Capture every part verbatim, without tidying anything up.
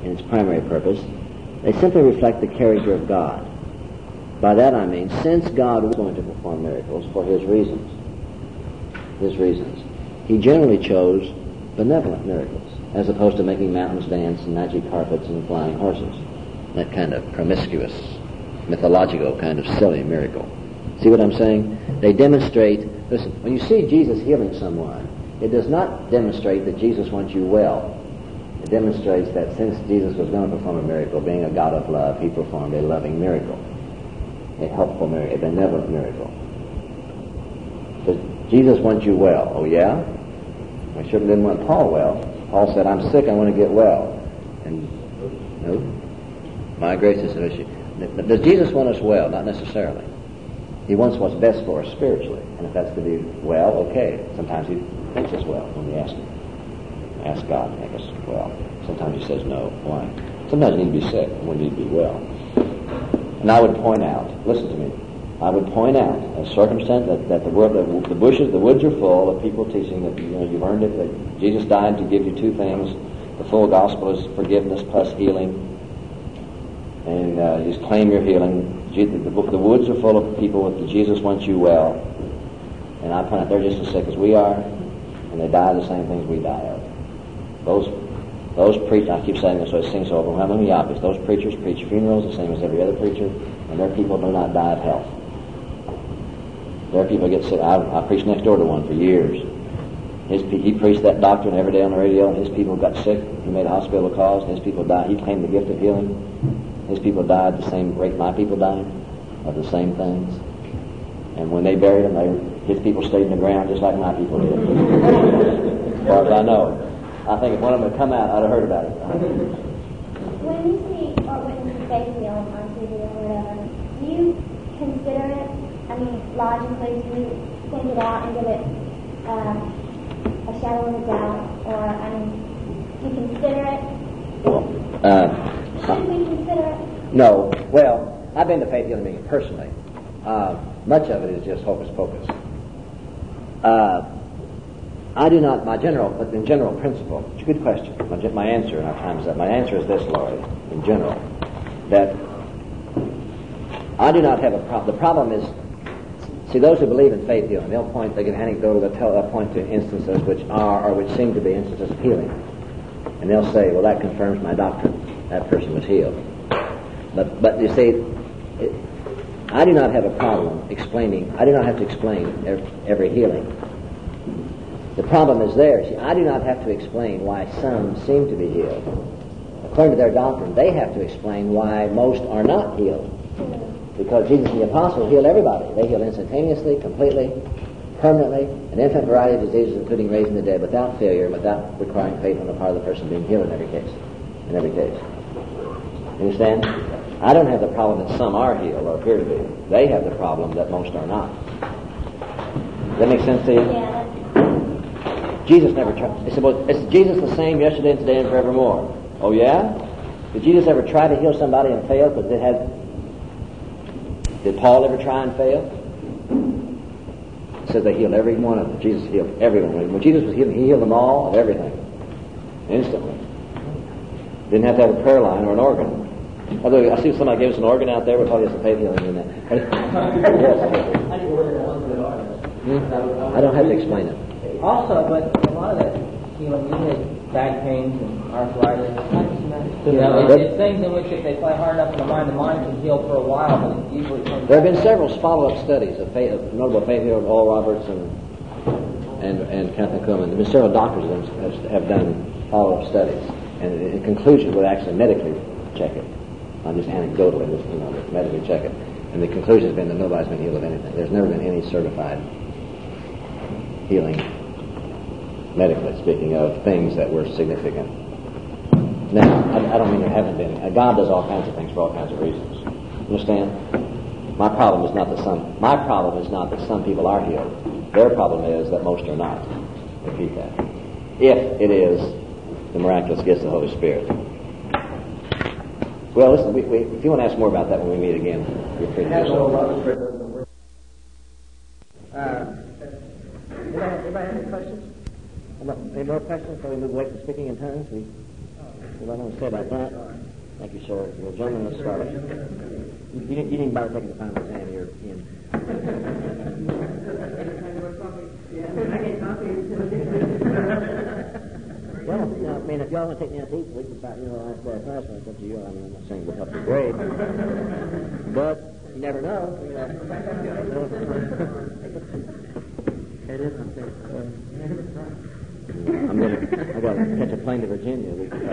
in its primary purpose. They simply reflect the character of God. By that I mean, since God was going to perform miracles for his reasons, his reasons, he generally chose benevolent miracles, as opposed to making mountains dance and magic carpets and flying horses. That kind of promiscuous, mythological kind of silly miracle. See what I'm saying? They demonstrate, listen, when you see Jesus healing someone, it does not demonstrate that Jesus wants you well. It demonstrates that since Jesus was going to perform a miracle, being a God of love, he performed a loving miracle, a helpful miracle, a benevolent miracle. Does Jesus wants you well? Oh, yeah? I sure didn't want Paul well. Paul said, I'm sick, I want to get well. And, no, my grace is sufficient. But does Jesus want us well? Not necessarily. He wants what's best for us spiritually. And if that's to be well, okay. Sometimes he makes us well when we ask him. Ask God to make us well. Sometimes he says no. Why? Sometimes you need to be sick and we need to be well. And I would point out, listen to me, I would point out a circumstance that, that the, world, the, the bushes, the woods are full of people teaching that, you know, you've earned it, that Jesus died to give you two things. The full gospel is forgiveness plus healing. And uh, you just claim your healing. The, the, the woods are full of people that Jesus wants you well. And I point out they're just as sick as we are, and they die of the same things we die of. Those those preachers, I keep saying this so it seems so overwhelmingly obvious, those preachers preach funerals the same as every other preacher, and their people do not die of health. Their people get sick. I, I preached next door to one for years. His, he preached that doctrine every day on the radio, and his people got sick. He made a hospital calls, and his people died. He claimed the gift of healing. His people died the same rate my people died, of the same things. And when they buried him, they, his people stayed in the ground just like my people did. As far as I know. I think if one of them had come out, I'd have heard about it. When you see or witness a faith healing on T V or whatever, do you consider it, I mean, logically, do you think it out and give it um, a shadow of a doubt? Or, I mean, do you consider it? Uh, Should we consider it? No. Well, I've been to faith healing meetings personally. Uh, much of it is just hocus pocus. Uh, I do not, my general, but in general principle, it's a good question. My, my answer, and our time is up, my answer is this, Laurie, in general, that I do not have a problem. The problem is, see, those who believe in faith healing, they'll point, they give anecdotal, they'll, tell, they'll point to instances which are, or which seem to be instances of healing. And they'll say, well, that confirms my doctrine. That person was healed. But, but you see, it, I do not have a problem explaining, I do not have to explain every, every healing. The problem is there. See, I do not have to explain why some seem to be healed. According to their doctrine, they have to explain why most are not healed. Because Jesus and the apostles healed everybody. They healed instantaneously, completely, permanently, an infinite variety of diseases, including raising the dead, without failure, without requiring faith on the part of the person being healed in every case. In every case. You understand? I don't have the problem that some are healed or appear to be. They have the problem that most are not. Does that make sense to you? Yeah. Jesus never tried. They said, well, is Jesus the same yesterday and today and forevermore? Oh, yeah? Did Jesus ever try to heal somebody and fail? Because it had. Did Paul ever try and fail? It says they healed every one of them. Jesus healed everyone. When Jesus was healing, he healed them all of everything. Instantly. Didn't have to have a prayer line or an organ. Although I see somebody gave us an organ out there, we'll probably have some faith healing in that. Yes. Hmm? I don't have to explain it. Also, but a lot of that, you know, you had back pains and arthritis. You know, it's, it's things in which if they play hard enough in the mind, the mind can heal for a while, but it usually comes. There have been several follow-up studies of, faith, of notable faith healers, Oral Roberts and and and Catherine Kuhlman. There have been several doctors that have, have done follow-up studies, and in conclusion, would actually medically check it, not just anecdotally, just, you know, medically check it. And the conclusion has been that nobody's been healed of anything. There's never been any certified healing, medically speaking, of things that were significant. Now, I, I don't mean there haven't been. God does all kinds of things for all kinds of reasons. Understand? My problem is not that some. My problem is not that some people are healed. Their problem is that most are not. Repeat that. If it is the miraculous gifts of the Holy Spirit. Well, listen. We, we, if you want to ask more about that when we meet again, you're free to do so. Uh, anybody have any questions? Any more questions before we move away from speaking in tongues? We what I want to say about that. Thank you, sir. You're a gentleman of scholarship. You, you, you didn't bother taking the final exam. You're in. Well, you know, I mean, if y'all want to take me out to eat, we can find, you know, last day of class when it's up to you. I mean, I'm not saying it would help your grade. But you never know. You know. It is, I think. I'm gonna, I got to catch a plane to Virginia. We can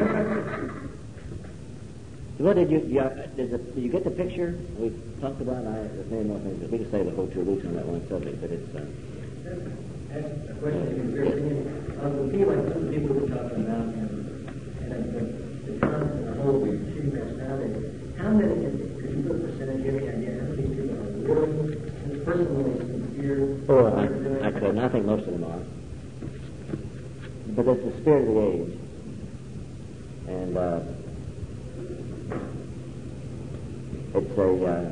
so what did you, you uh, did, the, did you get the picture we talked about? I, there's many more things. We could say the whole two weeks on that one subject, but it's... Uh, That's a question in your opinion. On the feeling some people were talking about, and, and the, the terms and the whole we're shooting that now, how many, could you put a percentage in the idea, how many people are really personally sincere? Oh, I, I could. I think most of them are. But it's the spirit of the age. And uh, it's a... Uh,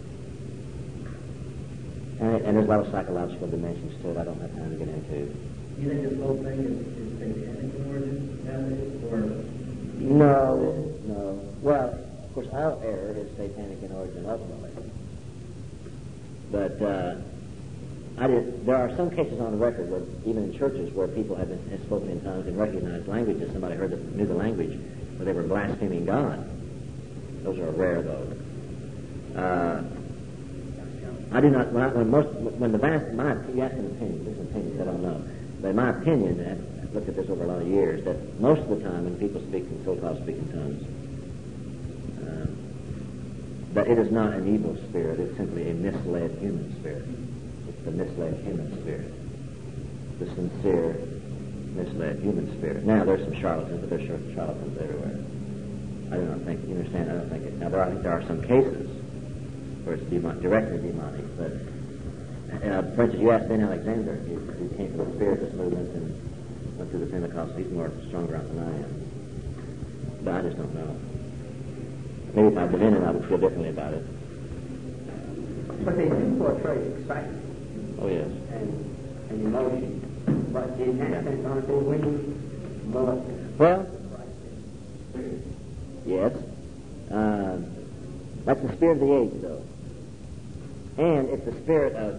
and, and there's a lot of psychological dimensions to it I don't have time to get into. You think this whole thing is, is satanic in origin nowadays, or...? No, no. Well, of course, our error is satanic in origin ultimately. But uh, I did, there are some cases on the record, where, even in churches, where people have, been, have spoken in tongues and recognized languages. Somebody heard the, knew the language, where they were blaspheming God. Those are rare, though. Uh, I do not. When, I, when most, when the vast, my, you ask an opinion. This is an opinion. I don't know, but in my opinion, and I've looked at this over a lot of years, that most of the time when people speak in so-called speak in tongues, um, that it is not an evil spirit. It's simply a misled human spirit. It's the misled human spirit, the sincere, misled human spirit. Now there's some charlatans, but there's charlatans everywhere. I do not think. You understand? I don't think it. Now there are, I think there are some cases where it's demon, directly demonic, but uh, for instance, you asked Ben Alexander, he, he came from the Spiritist movement and went through the Pentecostal. He's more stronger on than I am, but I just don't know. Maybe if I'd been in it, I would feel differently about it. But they do portray excitement. Oh yes. And, and emotion. But the inhabitants aren't they winning more? Well, yes. Uh, that's the spirit of the age, though. And it's the spirit of,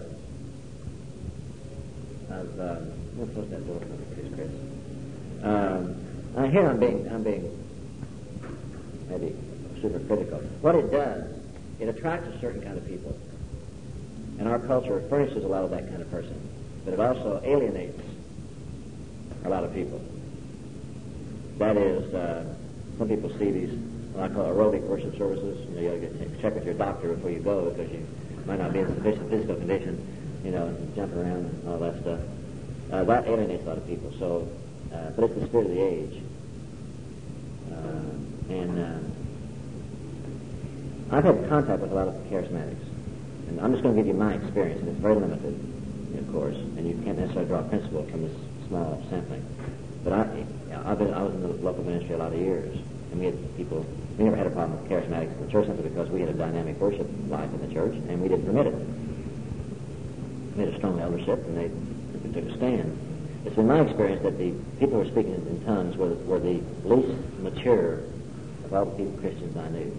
of, um, let's close that door for me, please, Chris. Um, uh, here I'm being, I'm being maybe super critical. What it does, it attracts a certain kind of people. And our culture furnishes a lot of that kind of person. But it also alienates a lot of people. That is, uh, some people see these, what I call aerobic worship services. You know, you got to check with your doctor before you go because you might not be in sufficient physical condition, you know, and jump around and all that stuff. Uh, that alienates a lot of people. So, uh, but it's the spirit of the age. Uh, and uh, I've had contact with a lot of charismatics. And I'm just going to give you my experience, and it's very limited, of course, and you can't necessarily draw a principle from this small sampling. But I, I've been, I was in the local ministry a lot of years, and we had people, we never had a problem with charismatics in the church simply because we had a dynamic worship life in the church, and we didn't permit it. We had a strong eldership, and they, they took a stand. It's been my experience that the people who were speaking in, in tongues were, were the least mature of all the people, Christians I knew.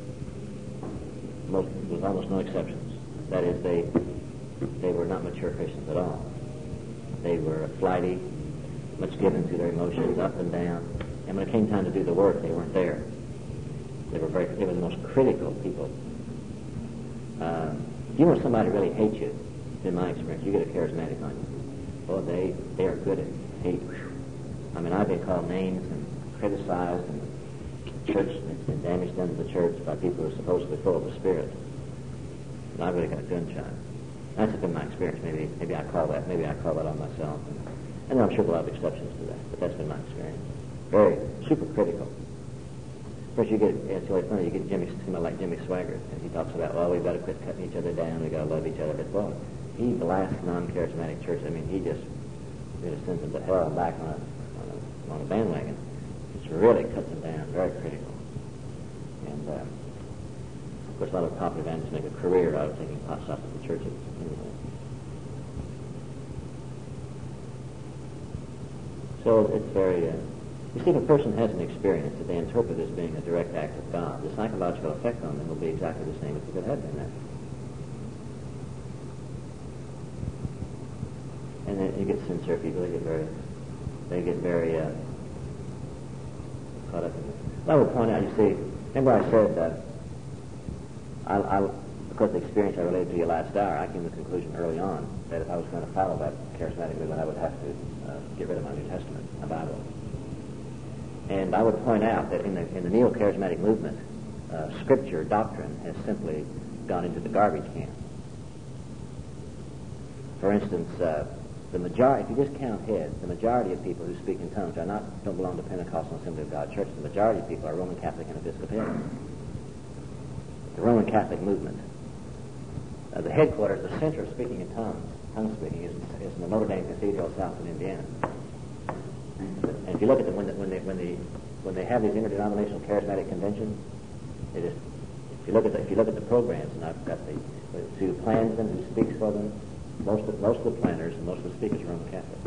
Most, with almost no exceptions. That is, they they were not mature Christians at all. They were flighty, much given to their emotions, up and down. And when it came time to do the work, they weren't there. They were very. They were the most critical people. Uh, you know, somebody really hates you. In my experience, you get a charismatic on you. Well, they they are good at hate. I mean, I've been called names and criticized, and church it's been damage done to the church by people who are supposedly full of the Spirit. And I really got a gun shot. That's been my experience. Maybe maybe I call that maybe I call that on myself. And, and I'm sure there are a lot of exceptions to that, but that's been my experience. Very super critical. First, you get it's really funny. You get Jimmy somebody like Jimmy Swaggart, and he talks about well, we've got to quit cutting each other down. We've got to love each other. But well, he blasts non-charismatic church. I mean, he just really sends them to hell and back on a on a, on a bandwagon. It really cuts them down. Very critical. And. Uh, Of course, a lot of pop evangelists make a career out of taking pot shots at the churches. Anyway. So it's very, uh, You see, if a person has an experience that they interpret as being a direct act of God, the psychological effect on them will be exactly the same as if it had been that. And then you get sincere people, they get very, they get very uh, caught up in it. I will point out, you see, remember I said that I, I, because of the experience I related to you last hour, I came to the conclusion early on that if I was going to follow that charismatic movement, I would have to uh, get rid of my New Testament, my Bible. And I would point out that in the in the neo-charismatic movement, uh, Scripture doctrine has simply gone into the garbage can. For instance, uh, the majority, if you just count heads, the majority of people who speak in tongues are not don't belong to Pentecostal Assembly of God Church. The majority of people are Roman Catholic and Episcopalian. The Roman Catholic movement. Uh, the headquarters, the center of speaking in tongues, tongue speaking, is, is in the Notre Dame Cathedral, south of Indiana. And if you look at them when, the, when they when they when they have these interdenominational charismatic conventions, it is. If you look at the, if you look at the programs, and I've got the who plans them, who speaks for them, most of most of the planners and most of the speakers are Roman Catholic.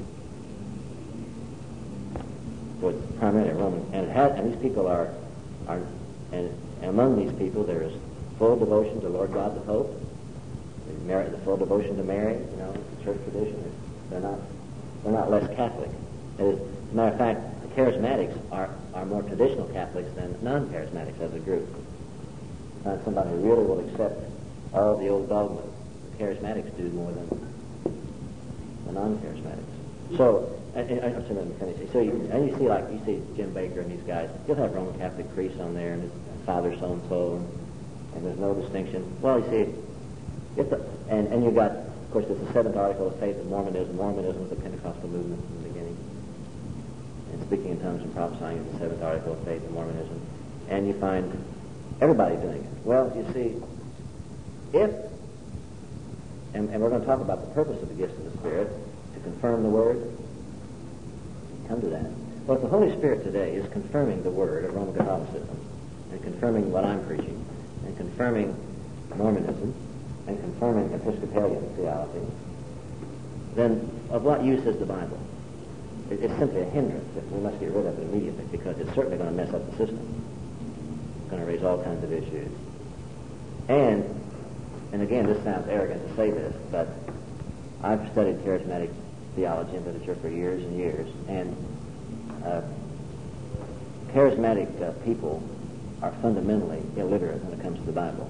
So it's primarily Roman, and it has, and these people are are and, and among these people there is full devotion to Lord God the Pope, the, Mary, the full devotion to Mary. You know, the church tradition. They're not they're not less Catholic. It is, as a matter of fact, the charismatics are, are more traditional Catholics than non-charismatics as a group. Find somebody who really will accept all the old dogmas. The charismatics do more than the non-charismatics. So, I, I, I'm sorry, let me finish. So, you, and you see, like, you see Jim Baker and these guys, he'll have Roman Catholic priests on there, and his father so-and-so, and, and there's no distinction. Well, you see, it's a, and, and you've got, of course, there's the seventh article of faith of Mormonism. Mormonism was a Pentecostal movement from the beginning. And speaking in tongues and prophesying is the seventh article of faith in Mormonism. And you find everybody doing it. Well, you see, if, and, and we're going to talk about the purpose of the gifts of the Spirit, to confirm the Word, come to that. Well, if the Holy Spirit today is confirming the Word of Roman Catholicism, and confirming what I'm preaching, and confirming Mormonism, and confirming Episcopalian theology, then of what use is the Bible? It's simply a hindrance. We must get rid of it immediately because it's certainly going to mess up the system. It's going to raise all kinds of issues. And, and again, this sounds arrogant to say this, but I've studied charismatic theology and literature for years and years, and uh, charismatic uh, people are fundamentally illiterate when it comes to the Bible.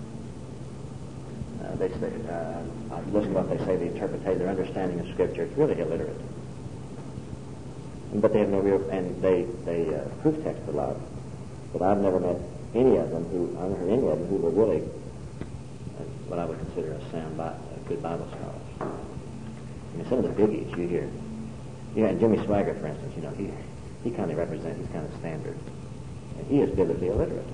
Uh, they say, uh, listen to what they say, the interpretation, their understanding of Scripture, it's really illiterate. But they have no real, and they they uh, proof text a lot. But I've never met any of them who, I've never heard any of them who were really uh, what I would consider a sound, Bi- a good Bible scholars. I mean, some of the biggies you hear. Yeah, and Jimmy Swaggart, for instance, you know, he he kind of represents, he's kind of standard. And he is biblically illiterate.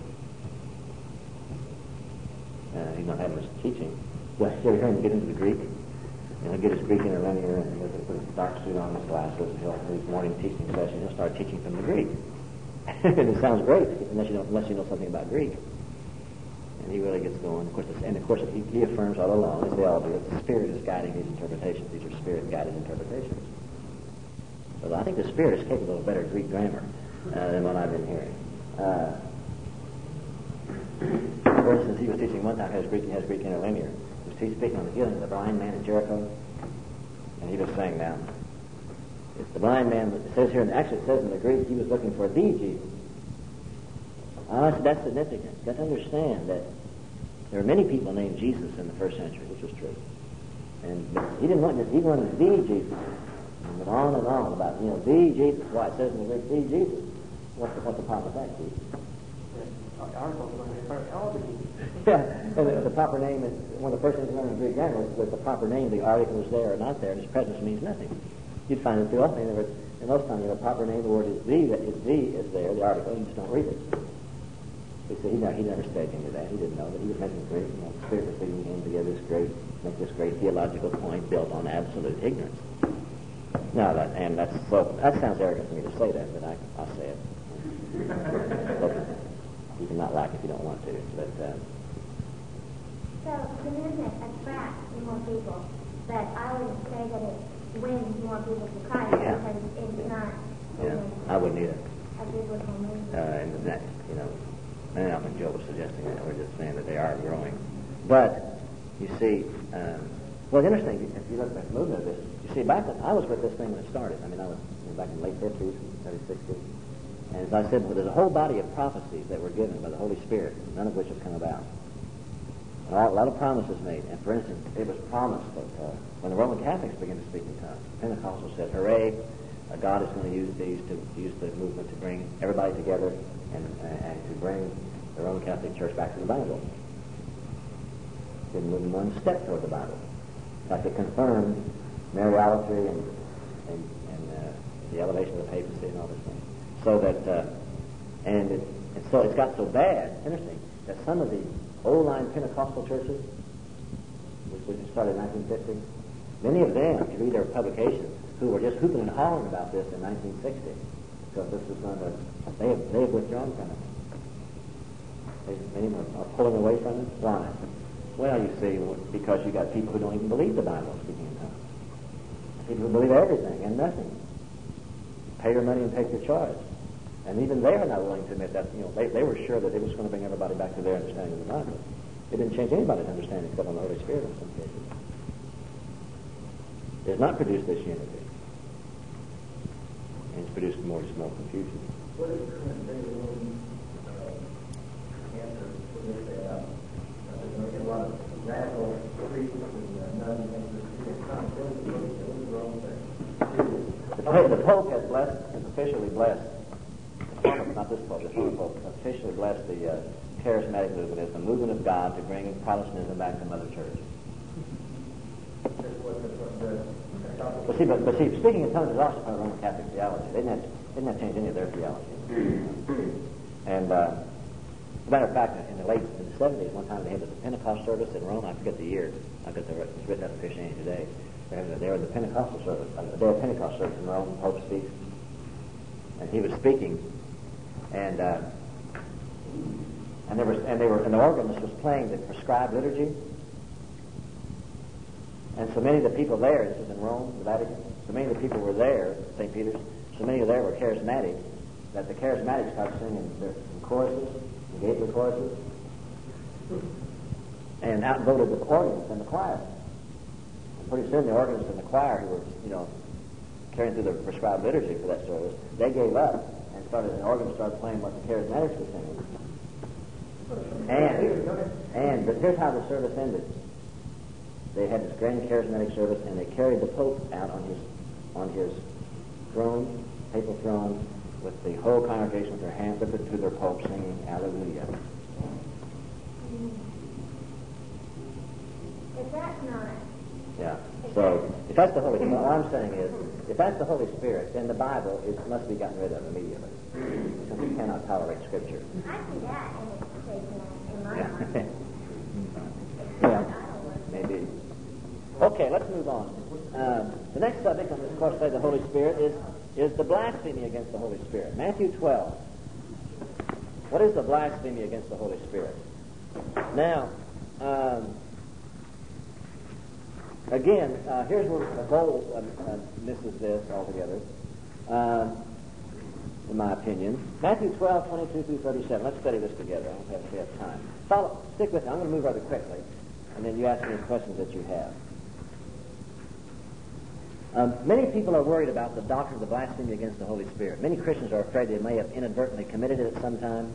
Uh, he's not having much teaching. Well, you ever hear him get into the Greek? And he'll get his Greek interlinear and he'll put his dark suit on, his glasses, and he'll have his morning teaching session. He'll start teaching from the Greek. And it sounds great, unless you know, unless you know something about Greek. And he really gets going. Of course, it's, and of course, he, he affirms all along, as they all do, that the Spirit is guiding these interpretations. These are Spirit-guided interpretations. So I think the Spirit is capable of better Greek grammar uh, than what I've been hearing. Uh, for instance, he was teaching one time, he has Greek, he has Greek interlinear. He was speaking on the healing of the blind man in Jericho, and he was saying now, it's the blind man, it says here, and actually it says in the Greek, he was looking for the Jesus. Ah, so that's significant. You've got to understand that there were many people named Jesus in the first century, which was true. And he didn't want just, he wanted the Jesus. And went on and on about, you know, the Jesus. Why it says in the Greek, the Jesus. What's the, what's the problem with that, Jesus? Yeah, and the, the proper name is, one of the first things you learn in Greek grammar was the proper name, the article is there or not there, and its presence means nothing. You'd find it too often. In other words, in most times, the proper name, the word is the, that is the is there, the article, you just don't read it. He said he never, he never studied into that. He didn't know that. He was making great, you know, the Spirit was leading him to give this great, make this great theological point built on absolute ignorance. No, that, and that's, so, that sounds arrogant for me to say that, but I, I'll say it. You can not like it if you don't want to, but... Uh, So the movement attracts more people, but I wouldn't say that it wins more people to Christ yeah. because it's not. Yeah, I wouldn't either. in the next, you know. And I don't think Joe was suggesting that. We're just saying that they are growing. But, you see, um, well, it's interesting, if you look at the movement of this, you see, back when I was with this thing when it started. I mean, I was you know, back in the late fifties, early sixties. And as I said, well, there's a whole body of prophecies that were given by the Holy Spirit, none of which have come about. A lot, a lot of promises made. And for instance, it was promised that uh, when the Roman Catholics began to speak in tongues, Pentecostals said, hooray, uh, God is going to use these to use the movement to bring everybody together and, uh, and to bring the Roman Catholic Church back to the Bible. Didn't move one step toward the Bible. In fact, it confirmed Mariolatry and, and, and uh, the elevation of the papacy and all this thing. So that, uh, and, it, and so it's got so bad, it's interesting, that some of the old-line Pentecostal churches, which, which started in nineteen fifty, many of them, if you read their publications, who were just hooping and hollering about this in nineteen sixty, because this was going to, they have, they have withdrawn from it. They, many of them are pulling away from it. Why? Well, you see, because you got people who don't even believe the Bible speaking in tongues. People who believe everything and nothing. Pay your money and take your choice. And even they are not willing to admit that, you know, they, they were sure that it was going to bring everybody back to their understanding of the Bible. It didn't change anybody's understanding except on the Holy Spirit in some cases. It has not produced this unity. And it's produced more just more confusion. What is the current day of uh, answer to this? Uh, there's going to get a lot of radical priests and nuns and things that come. What is the wrong thing? The Pope, the Pope has blessed, has officially blessed, not this Pope, the former Pope, officially blessed the uh, charismatic movement as the movement of God to bring Protestantism back to Mother Church. But see, but, but see, speaking in tongues is also part of Roman Catholic theology. They didn't have, didn't have to change any of their theology. And uh, as a matter of fact, in the late in the seventies, one time they had the Pentecost service in Rome. I forget the year. I got the it's written up in Christianity Today. They were the Pentecostal service. Uh, they were Pentecost service in Rome. The Pope speaks, and he was speaking, and uh, and there was and they were and the organist was playing the prescribed liturgy. And so many of the people there, this is in Rome, the Vatican, so many of the people were there, Saint Peter's, so many of there were charismatic, that the charismatics started singing their choruses, and gave the choruses, and outvoted the organist and the choir. And pretty soon the organist and the choir, who were, you know, carrying through the prescribed liturgy for that service, they gave up and started, and the organist started playing what the charismatics were singing. And, and, but here's how the service ended. They had this grand charismatic service, and they carried the Pope out on his on his throne, papal throne, with the whole congregation with their hands lifted to their Pope, singing Hallelujah. If that's not... Yeah. So, if that's the Holy Spirit, what I'm saying is, if that's the Holy Spirit, then the Bible is, must be gotten rid of immediately. Because we cannot tolerate Scripture. I see that in its taken in my Yeah. mind. Yeah. Maybe. Okay, let's move on. Um, the next subject on this course by the Holy Spirit is is the blasphemy against the Holy Spirit. Matthew twelve. What is the blasphemy against the Holy Spirit? Now, um, again, uh, here's where the goal uh, uh, misses this altogether, um, in my opinion. Matthew twelve, twenty-two through thirty-seven. Let's study this together. I don't have, we have time. Follow, stick with me. I'm going to move rather quickly, and then you ask me any questions that you have. Um, many people are worried about the doctrine of the blasphemy against the Holy Spirit. Many Christians are afraid they may have inadvertently committed it at some time.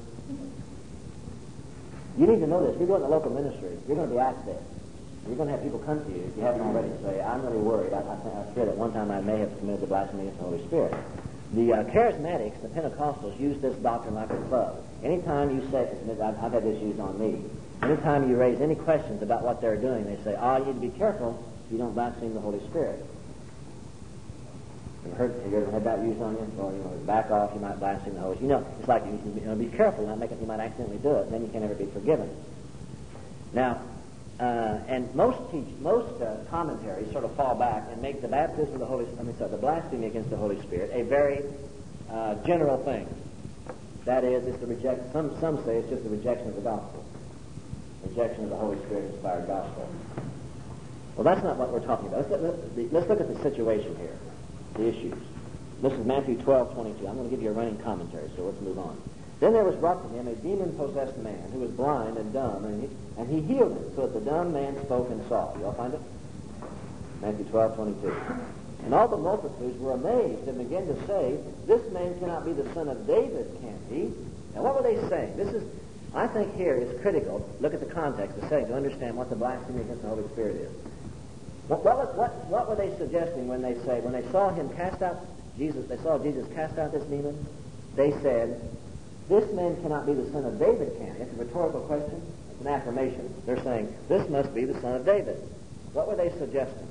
You need to know this. If you go in the local ministry, you're going to be asked this. You're going to have people come to you, if you haven't already, say, I'm really worried. I, I, I fear that one time I may have committed the blasphemy against the Holy Spirit. The uh, charismatics, the Pentecostals, use this doctrine like a club. Anytime you say, I've, I've had this used on me, anytime you raise any questions about what they're doing, they say, oh, you need to be careful you don't blaspheme the Holy Spirit. You ever heard, you ever had that used on you? Or, you know, back off, you might blaspheme the Holy Spirit. You know, it's like, you, you know, be careful, not make it, you might accidentally do it, and then you can never be forgiven. Now, uh, and most teach, most uh, commentaries sort of fall back and make the baptism of the Holy, I mean, sorry, the blasphemy against the Holy Spirit a very uh, general thing. That is, it's the reject. Some some say it's just the rejection of the gospel, rejection of the Holy Spirit-inspired gospel. Well, that's not what we're talking about. Let's, let's, let's look at the situation here. The issues. This is Matthew twelve, twenty-two. I'm going to give you a running commentary, so let's move on. Then there was brought to him a demon-possessed man who was blind and dumb, and he, and he healed him, so that the dumb man spoke and saw. You all find it? Matthew twelve twenty-two. And all the multitudes were amazed and began to say, "This man cannot be the son of David, can he?" Now what were they saying? This is, I think here is critical. Look at the context of saying to understand what the blasphemy against the Holy Spirit is. What, what, what, what were they suggesting when they say, when they saw him cast out Jesus, they saw Jesus cast out this demon? They said, "This man cannot be the son of David, can he?" It's a rhetorical question. It's an affirmation. They're saying, "This must be the son of David." What were they suggesting?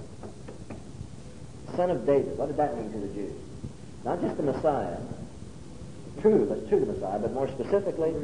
Son of David. What did that mean to the Jews? Not just the Messiah. True, that's true, the Messiah, but more specifically,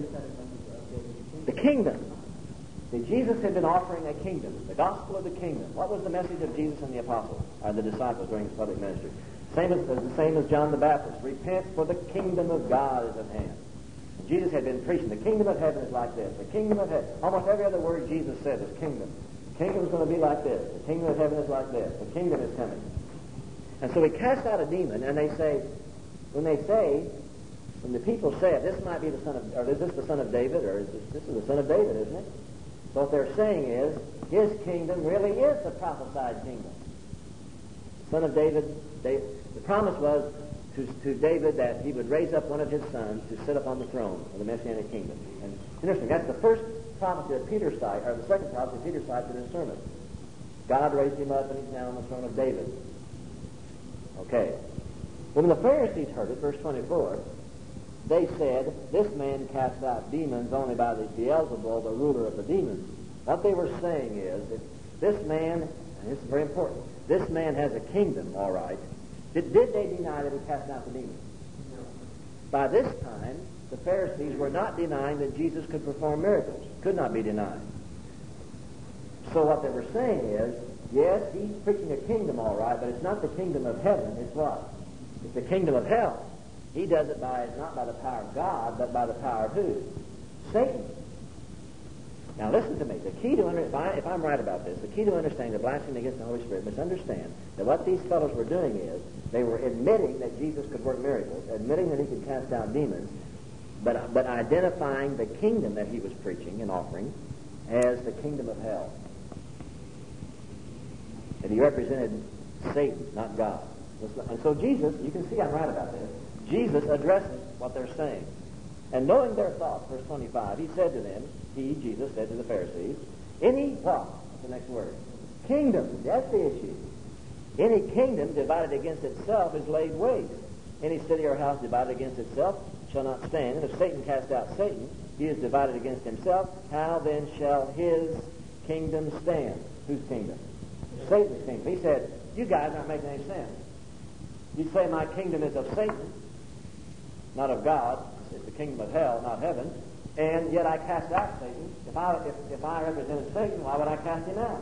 the kingdom. See, Jesus had been offering a kingdom, the gospel of the kingdom. What was the message of Jesus and the apostles, or the disciples during his public ministry? Same as, the same as John the Baptist. Repent, for the kingdom of God is at hand. And Jesus had been preaching, the kingdom of heaven is like this. The kingdom of heaven. Almost every other word Jesus said was kingdom. The kingdom is going to be like this. The kingdom of heaven is like this. The kingdom is coming. And so he cast out a demon, and they say, when they say, when the people say, "This might be the son of, or is this the son of David, or is this, this is the son of David, isn't it?" So what they're saying is, his kingdom really is the prophesied kingdom. The son of David, David the promise was to, to David that he would raise up one of his sons to sit upon the throne of the Messianic kingdom. And it's interesting, that's the first prophecy that Peter cited, or the second prophecy Peter cited in his sermon. God raised him up, and he's now on the throne of David. Okay. When the Pharisees heard it, verse twenty-four, they said, "This man casts out demons only by the Beelzebul, the ruler of the demons." What they were saying is that this man, and this is very important, this man has a kingdom, all right. Did, did they deny that he cast out the demons? No. By this time, the Pharisees were not denying that Jesus could perform miracles. Could not be denied. So what they were saying is, yes, he's preaching a kingdom, all right, but it's not the kingdom of heaven. It's what? It's the kingdom of hell. He does it by, not by the power of God, but by the power of who? Satan. Now listen to me. The key to under, if, I, if I'm right about this, the key to understanding the blasphemy against the Holy Spirit must understand that what these fellows were doing is they were admitting that Jesus could work miracles, admitting that he could cast out demons, but but identifying the kingdom that he was preaching and offering as the kingdom of hell. And he represented Satan, not God. And so Jesus, you can see I'm right about this, Jesus addresses what they're saying. And knowing their thoughts, verse twenty-five, he said to them, he, Jesus, said to the Pharisees, "Any what?" What's the next word? Kingdom. That's the issue. Any kingdom divided against itself is laid waste. Any city or house divided against itself shall not stand. And if Satan cast out Satan, he is divided against himself. How then shall his kingdom stand? Whose kingdom? Satan's kingdom. He said, "You guys aren't making any sense. You say my kingdom is of Satan, not of God. It's the kingdom of hell, not heaven. And yet I cast out Satan. If I if, if I represented Satan, why would I cast him out?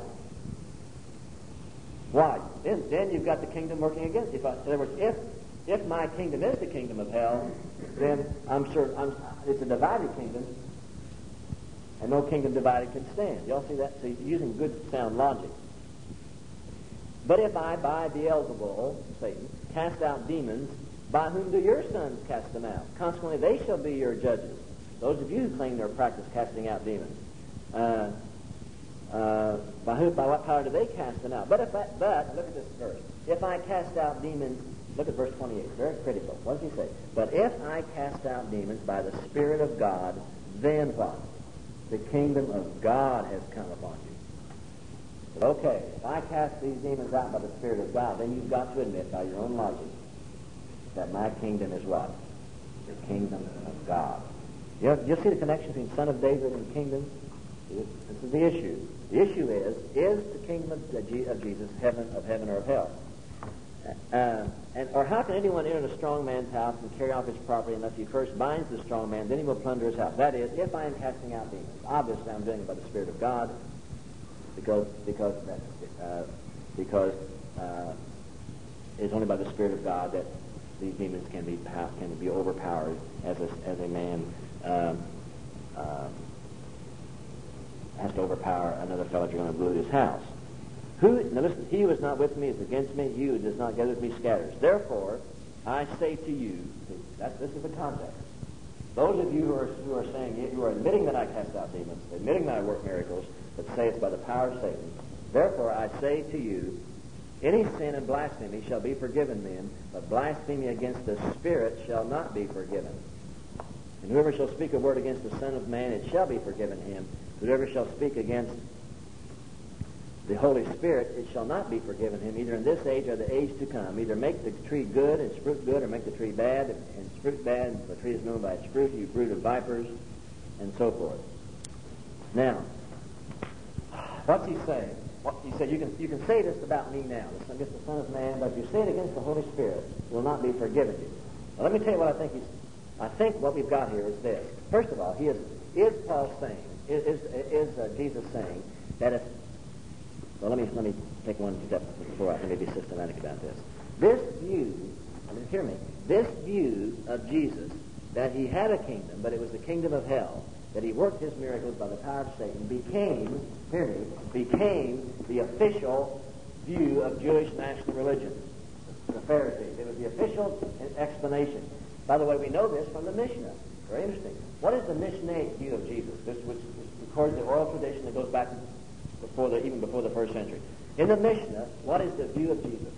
Why? Then, then you've got the kingdom working against you. In other words, if if my kingdom is the kingdom of hell, then I'm sure I'm, it's a divided kingdom, and no kingdom divided can stand. Y'all see that? So using good sound logic. But if I, by Beelzebul, Satan, cast out demons, by whom do your sons cast them out? Consequently, they shall be your judges. Those of you who claim their practice casting out demons. Uh, uh, by who? By what power do they cast them out? But if I, but look at this verse. If I cast out demons, look at verse twenty-eight. Very critical. What does he say? But if I cast out demons by the Spirit of God, then what? The kingdom of God has come upon you. But okay, if I cast these demons out by the Spirit of God, then you've got to admit by your own logic that my kingdom is what? The kingdom of God. You know, you'll see the connection between Son of David and kingdom. This is the issue. The issue is, is the kingdom of, of Jesus heaven of heaven or of hell? Uh, and or how can anyone enter a strong man's house and carry off his property unless he first binds the strong man, then he will plunder his house? That is, if I am casting out demons. Obviously, I'm doing it by the Spirit of God, because because uh, because uh, it's only by the Spirit of God that these demons can be can be overpowered as a as a man um, uh, has to overpower another fellow if you're going to loot his house. Who, now listen, he who is not with me is against me, he who does not gather with me scatters. Therefore, I say to you, see, that, this is the context. Those of you you who are, who are saying, you are admitting that I cast out demons, admitting that I work miracles, but say it's by the power of Satan. Therefore I say to you, any sin and blasphemy shall be forgiven men, but blasphemy against the Spirit shall not be forgiven. And whoever shall speak a word against the Son of Man, it shall be forgiven him. Whoever shall speak against the Holy Spirit, it shall not be forgiven him, either in this age or the age to come. Either make the tree good and its fruit good, or make the tree bad and its fruit bad, and the tree is known by its fruit, you brood of vipers, and so forth. Now, what's he saying? What, he said, you can you can say this about me now, this against the Son of Man, but if you say it against the Holy Spirit, it will not be forgiven you. Now, let me tell you what I think he's. I think what we've got here is this. First of all, he is is Paul saying, is is, is uh, Jesus saying that if well, let me let me take one step before I can be systematic about this. This view, I mean, hear me. This view of Jesus that he had a kingdom, but it was the kingdom of hell, that he worked his miracles by the power of Satan, became, hear me, became the official view of Jewish national religion, the Pharisees. It was the official explanation. By the way, we know this from the Mishnah. Very interesting. What is the Mishnaic view of Jesus? This which records the oral tradition that goes back before the even before the first century. In the Mishnah, what is the view of Jesus?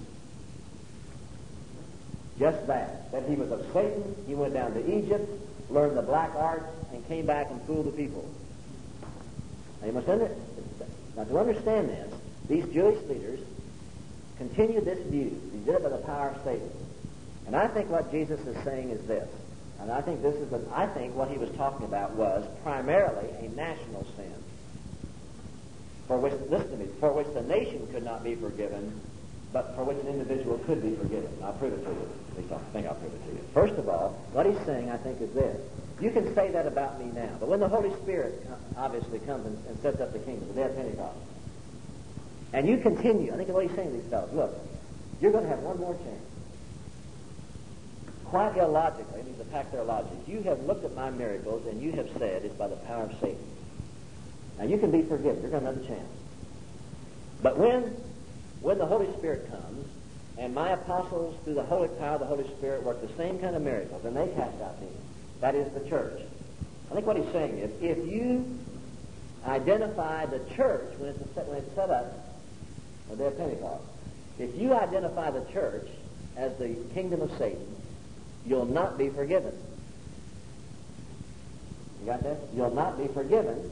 Just that. That he was of Satan, he went down to Egypt, learned the black arts, and came back and fooled the people. Now you must under, now to understand this, these Jewish leaders continued this view. He did it by the power of Satan. And I think what Jesus is saying is this. And I think this is the, I think what he was talking about was primarily a national sin, for which, listen to me, for which the nation could not be forgiven, but for which an individual could be forgiven. I'll prove it to you. At least I think I'll prove it to you. First of all, what he's saying, I think, is this. You can say that about me now, but when the Holy Spirit obviously comes and, and sets up the kingdom, the day of Pentecost, and you continue, I think what he's saying to these fellows, look, you're going to have one more chance. Quite illogically, these attack their logic. You have looked at my miracles and you have said it's by the power of Satan. Now you can be forgiven. You're going to have another chance. But when, when the Holy Spirit comes and my apostles, through the holy power of the Holy Spirit, work the same kind of miracles and they cast out demons, that is the church. I think what he's saying is, if you identify the church when it's set, when it's set up on the day of Pentecost, if you identify the church as the kingdom of Satan, you'll not be forgiven. You got that? You'll not be forgiven.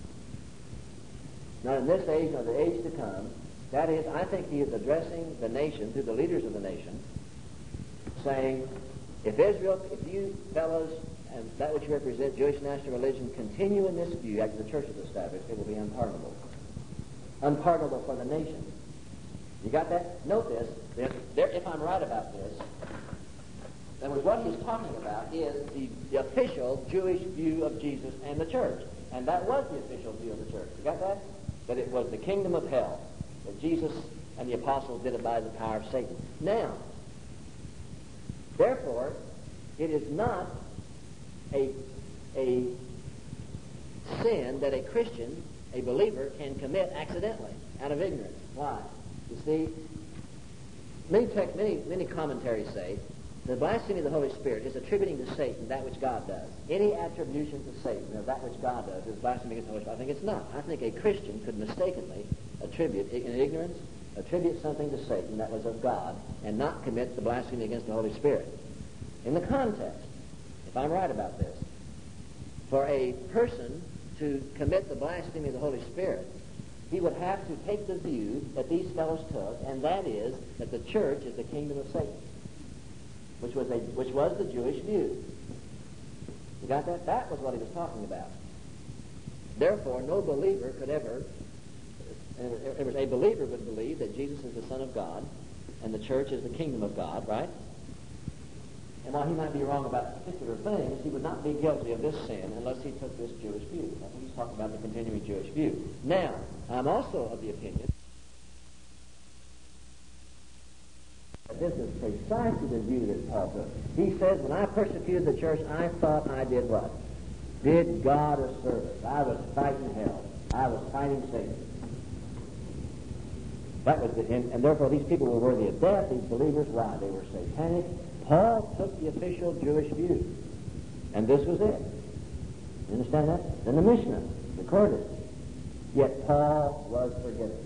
Not in this age nor the age to come. That is, I think he is addressing the nation through the leaders of the nation, saying, if Israel, if you fellows and that which you represent, Jewish national religion, continue in this view after the church is established, it will be unpardonable. Unpardonable for the nation. You got that? Note this. There, there, if I'm right about this, in other words, what he's talking about is the, the official Jewish view of Jesus and the church. And that was the official view of the church. You got that? That it was the kingdom of hell. That Jesus and the apostles did it by the power of Satan. Now, therefore, it is not a, a sin that a Christian, a believer, can commit accidentally, out of ignorance. Why? You see, many, tech, many, many commentaries say the blasphemy of the Holy Spirit is attributing to Satan that which God does. Any attribution to Satan of that which God does is blasphemy against the Holy Spirit. I think it's not. I think a Christian could mistakenly attribute, in ignorance, attribute something to Satan that was of God and not commit the blasphemy against the Holy Spirit. In the context, if I'm right about this, for a person to commit the blasphemy of the Holy Spirit, he would have to take the view that these fellows took, and that is that the church is the kingdom of Satan, which was a which was the Jewish view. You got that? That was what he was talking about. Therefore, no believer could ever, it was a believer would believe that Jesus is the Son of God, and the church is the kingdom of God, right? And while he might be wrong about particular things, he would not be guilty of this sin unless he took this Jewish view. That's what he's talking about, the continuing Jewish view. Now, I'm also of the opinion that this is precisely the view that Paul took. He says, when I persecuted the church, I thought I did what? Did God a service. I was fighting hell. I was fighting Satan. That was the, and, and therefore these people were worthy of death, these believers. Why? They were satanic. Paul took the official Jewish view. And this was it. You understand that? Then the Mishnah recorded. Yet Paul was forgiven.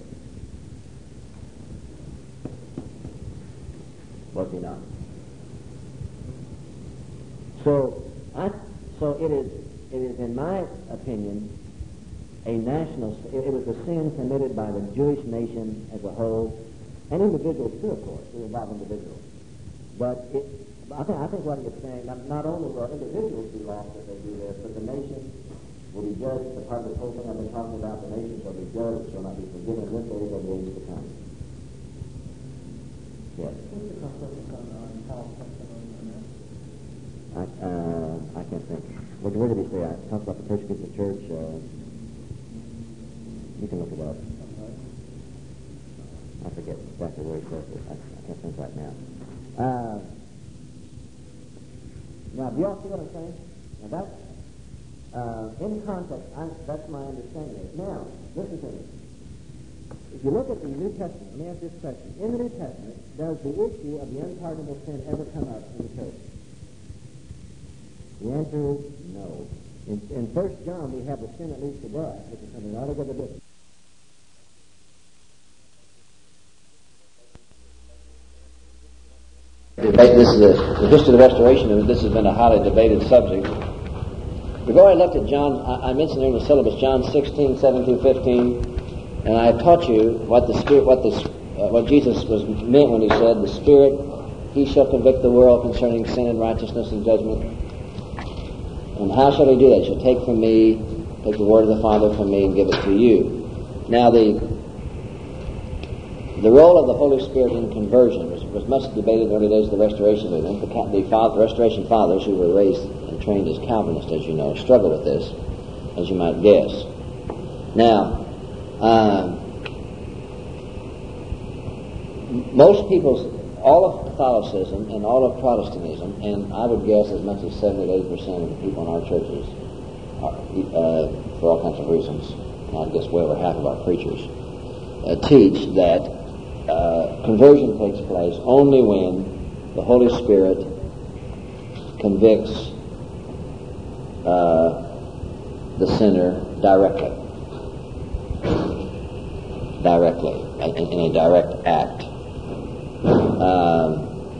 Was he not? So, I, so it is, it is, in my opinion, a national, it, it was a sin committed by the Jewish nation as a whole, and individuals too, of course, it involved individuals. But it, I think, I think what he's saying, not, not only will individuals be lost if they do this, but the nation will be judged. The part of this whole thing I've been talking about, the nation shall be judged, shall not be forgiven in this age or the age to come. Yes. I, uh, I can't think. What, what did he say? I talked about the persecution of the church. Uh, you can look it up. I forget exactly where he says it. I, I can't think right now. Uh, now, do you all see what I'm saying? Now, that's, uh, in context, I, that's my understanding. Now, listen to me. If you look at the New Testament, let me ask this question. In the New Testament, does the issue of the unpardonable sin ever come up in the church? The answer is no. In, in First John, we have the sin that leads to death, which is something altogether different. Debate. This is a, the history of the Restoration, and this has been a highly debated subject. We've already looked at John, I, I mentioned there in the syllabus, John sixteen, seven through fifteen, and I have taught you what the Spirit, what the, uh, what Jesus was meant when he said, the Spirit, he shall convict the world concerning sin and righteousness and judgment. And how shall he do that? He shall take from me, take the word of the Father from me and give it to you. Now the The role of the Holy Spirit in conversion was, was much debated in the early days of the Restoration movement. The, the, the Restoration Fathers, who were raised and trained as Calvinists, as you know, struggle with this, as you might guess. Now, um, most people's, all of Catholicism and all of Protestantism, and I would guess as much as seventy to eighty percent of the people in our churches, are, uh, for all kinds of reasons, I guess well over half of our preachers, uh, teach that Uh, conversion takes place only when the Holy Spirit convicts uh, the sinner directly, directly, in, in a direct act. Um,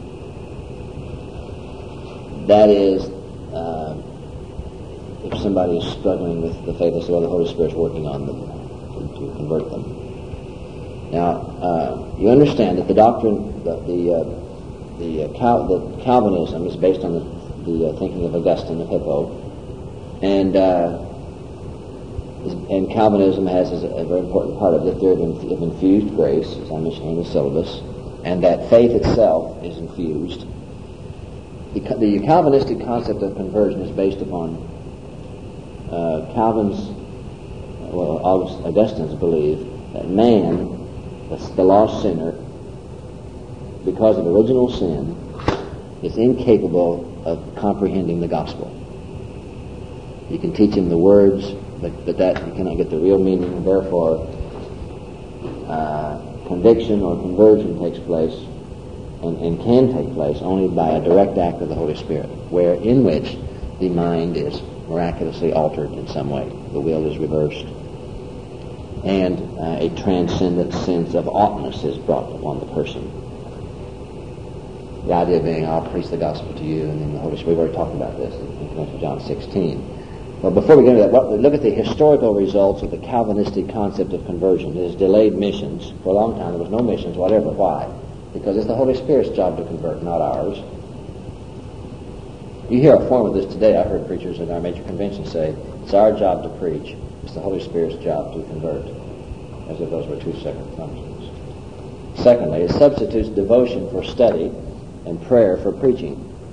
that is, uh, if somebody is struggling with the faith, well, the Holy Spirit's working on them to, to convert them. Now, uh, you understand that the doctrine, the the, uh, the, uh, Cal- the Calvinism is based on the, the uh, thinking of Augustine of Hippo, and uh, and Calvinism has as a, a very important part of the theory of, inf- of infused grace, as I mentioned in the syllabus, and that faith itself is infused. The, the Calvinistic concept of conversion is based upon uh, Calvin's, well, August, Augustine's belief that man, the lost sinner, because of original sin, is incapable of comprehending the gospel. You can teach him the words, but, but that you cannot get the real meaning, and therefore uh, conviction or conversion takes place and, and can take place only by a direct act of the Holy Spirit, where in which the mind is miraculously altered in some way. The will is reversed, and uh, a transcendent sense of oughtness is brought upon the person. The idea being, I'll preach the gospel to you, and then the Holy Spirit. We've already talked about this in connection with John sixteen. But before we get into that, what, look at the historical results of the Calvinistic concept of conversion. It has delayed missions. For a long time, there was no missions whatever. Why? Because it's the Holy Spirit's job to convert, not ours. You hear a form of this today. I've heard preachers in our major conventions say, it's our job to preach. It's the Holy Spirit's job to convert, as if those were two separate functions. Secondly, it substitutes devotion for study and prayer for preaching.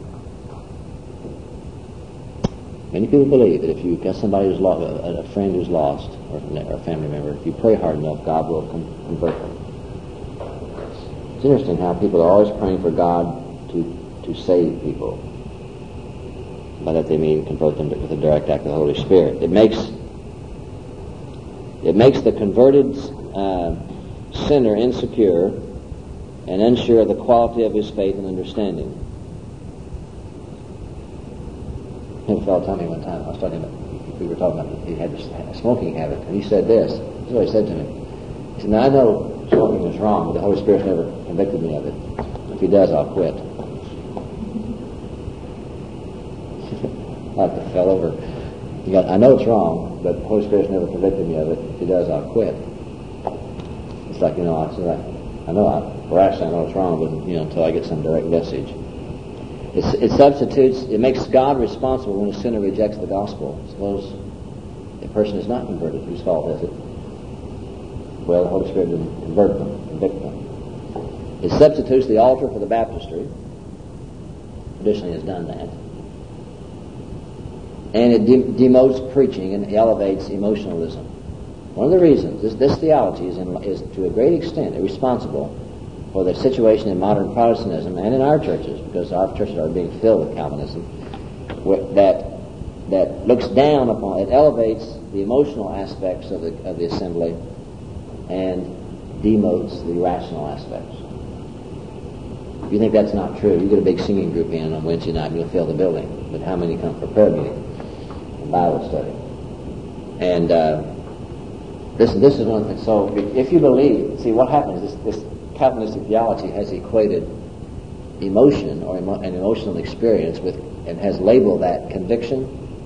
Many people believe that if you've got somebody who's lost, a, a friend who's lost, or a family member, if you pray hard enough, God will com- convert them. It's interesting how people are always praying for God to, to save people. By that they mean convert them with a direct act of the Holy Spirit. It makes It makes the converted uh, sinner insecure and unsure of the quality of his faith and understanding. A fellow told me one time, I was talking about we were talking about, he had a smoking habit, and he said this. This is what he said to me. He said, now I know smoking is wrong, but the Holy Spirit's never convicted me of it. If he does, I'll quit. Like the fell over. He got, I know it's wrong, but the Holy Spirit's never convicted me of it. If he does, I'll quit. It's like, you know, I said, I, I know, I, well actually I know it's wrong, but, you know, until I get some direct message. It's, it substitutes, it makes God responsible when a sinner rejects the gospel. Suppose a person is not converted, whose fault is it? Well, the Holy Spirit didn't convert them, convict them. It substitutes the altar for the baptistry. Traditionally has done that. And it de- demotes preaching and elevates emotionalism. One of the reasons, this, this theology is, in, is to a great extent responsible for the situation in modern Protestantism and in our churches, because our churches are being filled with Calvinism, that that looks down upon, it elevates the emotional aspects of the of the assembly and demotes the rational aspects. If you think that's not true, you get a big singing group in on Wednesday night and you'll fill the building. But how many come for prayer meeting and Bible study? And uh, this this is one thing. So if you believe, see what happens, this, this Calvinistic theology has equated emotion or emo- an emotional experience with, and has labeled that conviction,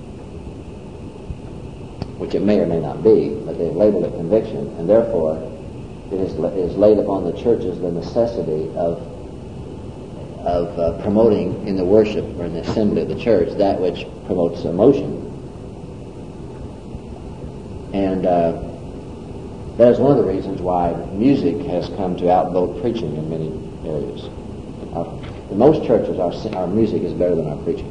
which it may or may not be, but they've labeled it conviction, and therefore it is, is laid upon the churches the necessity of of uh, promoting in the worship or in the assembly of the church that which promotes emotion. And uh, that is one of the reasons why music has come to outvote preaching in many areas. Uh, in most churches, our, our music is better than our preaching.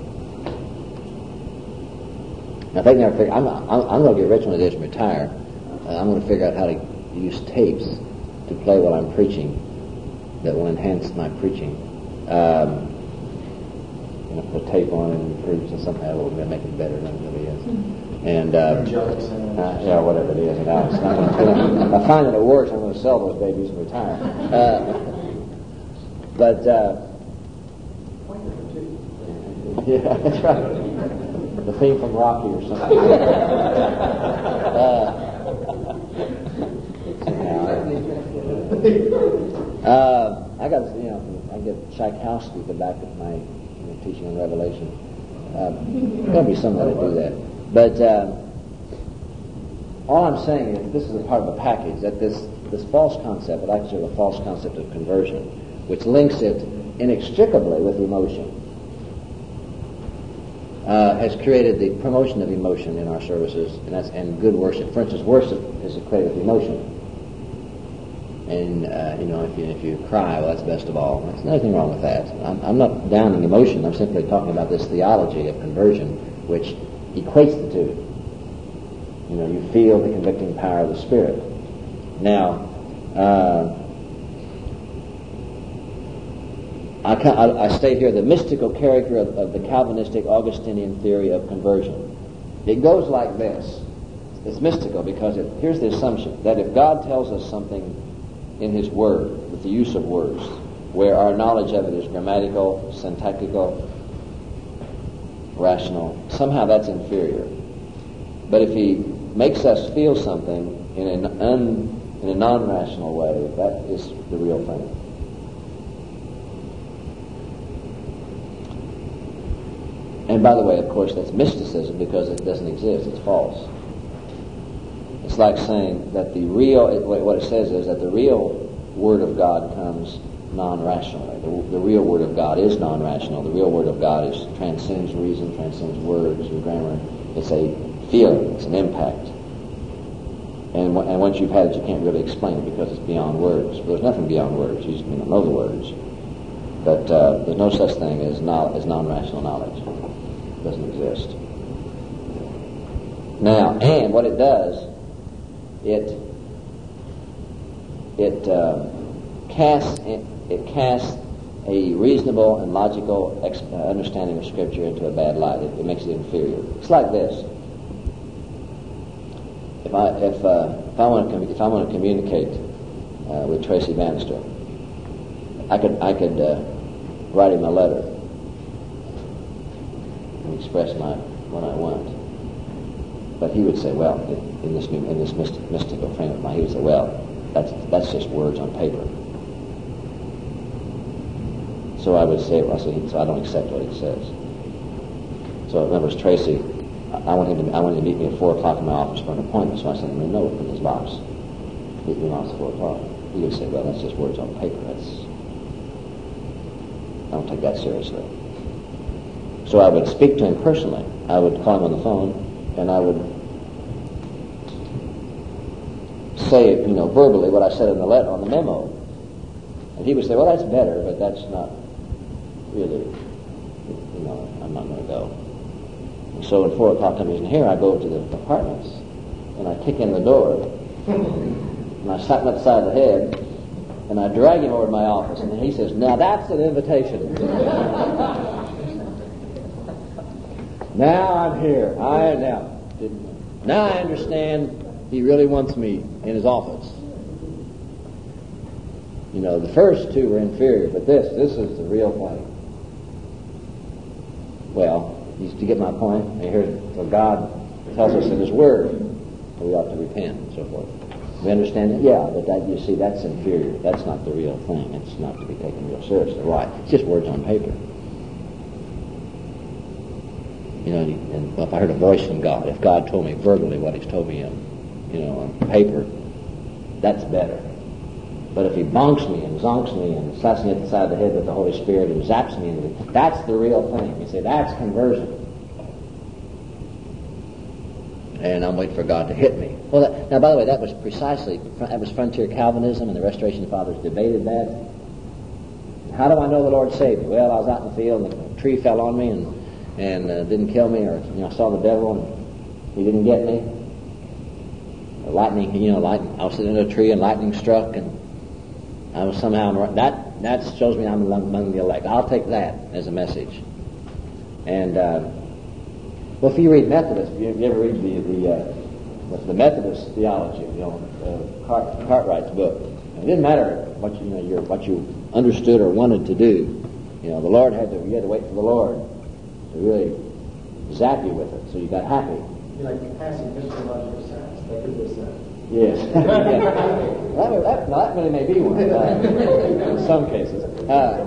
Now, if they never figure, I'm, I'm, I'm going to get rich one of these and retire. Uh, I'm going to figure out how to use tapes to play while I'm preaching that will enhance my preaching. Um, you know, put a tape on and preach and somehow we're going to make it better than it really is. And uh, uh, yeah, whatever it is. And I, it's not gonna, if I find that it works, I'm going to sell those babies and retire. Uh, but uh, yeah, that's right. The theme from Rocky or something. uh, uh, I got you know. I get Tchaikovsky to back up my you know, teaching on Revelation. Um, there'll be some way to do that. But uh, all I'm saying is this is a part of a package, that this, this false concept, what I consider the false concept of conversion, which links it inextricably with emotion, uh, has created the promotion of emotion in our services, and that's and good worship. For instance, worship is equated with emotion. And, uh, you know, if you, if you cry, well, that's best of all. There's nothing wrong with that. I'm, I'm not downing emotion. I'm simply talking about this theology of conversion, which equates the two. You know, you feel the convicting power of the Spirit. Now, uh, I, I, I state here the mystical character of, of the Calvinistic Augustinian theory of conversion. It goes like this. It's mystical because it, here's the assumption that if God tells us something in His Word, with the use of words, where our knowledge of it is grammatical, syntactical, rational, somehow that's inferior. But if He makes us feel something in an un, in a non-rational way, that is the real thing. And by the way, of course, that's mysticism because it doesn't exist. It's false. It's like saying that the real, what it says is that the real Word of God comes non-rationally. The, the real Word of God is non-rational. The real Word of God is transcends reason, transcends words and grammar. It's a feeling. It's an impact. And, and once you've had it, you can't really explain it because it's beyond words. But there's nothing beyond words. You just don't know the words. But uh, there's no such thing as, no, as non-rational knowledge. It doesn't exist. Now, and what it does, it it uh, casts it, it casts a reasonable and logical ex- uh, understanding of Scripture into a bad light. It, it makes it inferior. It's like this: if I if uh, if I want to com- if I want to communicate uh, with Tracy Bannister, I could I could uh, write him a letter and express my what I want. But he would say, well, in this new, in this mystic, mystical frame of mind, he would say, well, that's that's just words on paper. So I would say, well, so, he, so I don't accept what he says. So I remember it was Tracy. I want him to I want him to meet me at four o'clock in my office for an appointment. So I sent him a note in his box. Meet me in my office at four o'clock. He would say, well, that's just words on paper. That's I don't take that seriously. So I would speak to him personally. I would call him on the phone, and I would say, you know, verbally what I said in the letter, on the memo. And he would say, well, that's better, but that's not really, you know, I'm not going to go. And so at four o'clock time he isn't here, I go to the apartments, and I kick in the door, and I slap him at the side of the head, and I drag him over to my office, and he says, now that's an invitation. Now I'm here. I now, now I understand he really wants me in his office. You know, the first two were inferior, but this, this is the real thing. Well, to get my point, and here's what God tells us in His Word, that we ought to repent and so forth. We understand that? Yeah, but that, you see, that's inferior. That's not the real thing. It's not to be taken real seriously. Why? It's just words on paper. You know, and if I heard a voice from God, if God told me verbally what He's told me in, you know, on paper, that's better. But if He bonks me and zonks me and slaps me at the side of the head with the Holy Spirit and zaps me into it, that's the real thing. You say, that's conversion. And I'm waiting for God to hit me. Well, that, now, by the way, that was precisely, that was frontier Calvinism, and the Restoration Fathers debated that. How do I know the Lord saved me? Well, I was out in the field and a tree fell on me and and uh, didn't kill me, or you know, I saw the devil and he didn't get me. Lightning, you know, lightning. I was sitting in a tree and lightning struck, and I was somehow that that shows me I'm among the elect. I'll take that as a message. And uh, well, if you read Methodist, if you, if you ever read the the uh, what's the Methodist theology, you know, uh, Cart, Cartwright's book, it didn't matter what you, you know your what you understood or wanted to do. You know, the Lord had to you had to wait for the Lord to really zap you with it, so you got happy. You like passing mythological science, like it was uh, yes. that, that, no, that really may be one, uh, in some cases. Uh,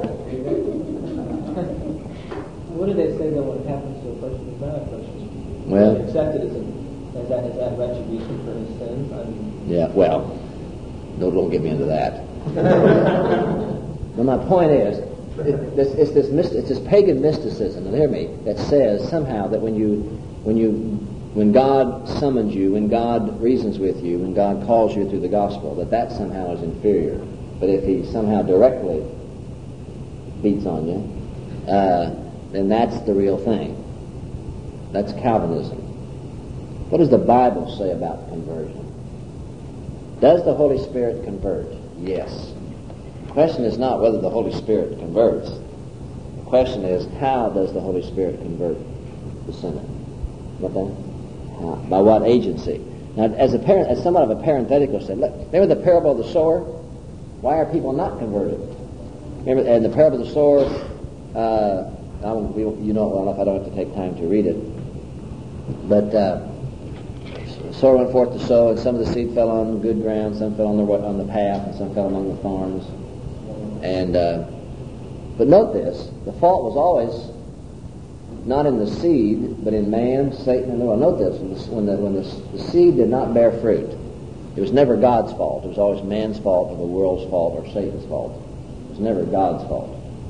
what do they say that what happens to a person who's not a Christian? Well, accepted as, a, as, that, as that retribution for his sins? I mean, yeah, well, no, don't get me into that. But my point is, It, this, it's, this myst- it's this pagan mysticism, and hear me, that says somehow that when you, when you, when God summons you, when God reasons with you, when God calls you through the gospel, that that somehow is inferior. But if He somehow directly beats on you, uh, then that's the real thing. That's Calvinism. What does the Bible say about conversion? Does the Holy Spirit convert? Yes. The question is not whether the Holy Spirit converts. The question is, how does the Holy Spirit convert the sinner? What then? How? By what agency? Now, as a parent, as somewhat of a parenthetical said, look, remember the parable of the sower? Why are people not converted? Remember, and the parable of the sower, uh, I won't, you know it well enough, I don't have to take time to read it. But uh, the sower went forth to sow, and some of the seed fell on good ground, some fell on the on the path, and some fell among the thorns. And uh, but note this: the fault was always not in the seed, but in man, Satan, and the world. Note this: when the when the, the seed did not bear fruit, it was never God's fault. It was always man's fault, or the world's fault, or Satan's fault. It was never God's fault.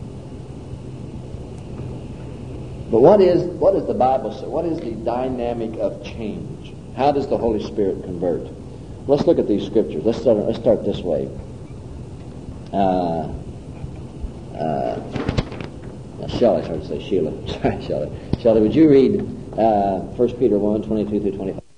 But what is what does the Bible say? What is the dynamic of change? How does the Holy Spirit convert? Let's look at these scriptures. Let's start. Let's start this way. Uh, uh, Shelley, I started to say Sheila. Sorry, Shelley. Shelley, would you read uh, First Peter one, twenty-two through twenty-five?